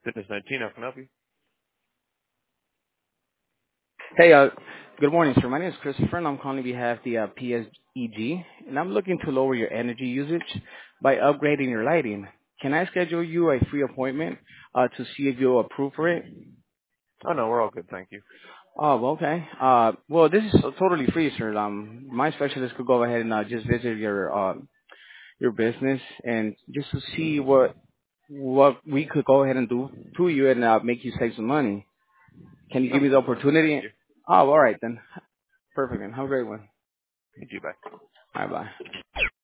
Fitness 19, how can I help you? Hey, good morning, sir. My name is Christopher, and I'm calling on behalf of the PSEG, and I'm looking to lower your energy usage by upgrading your lighting. Can I schedule you a free appointment to see if you'll approve for it? Oh, no, we're all good, thank you. Oh, well, okay. Well, this is totally free, sir. My specialist could go ahead and just visit your business and just to see what we could go ahead and do to you and make you save some money. Can you give Oh, me the sounds good, thank opportunity? you. Oh, all right then. Perfect. Then have a great one. You too, bye. Bye bye.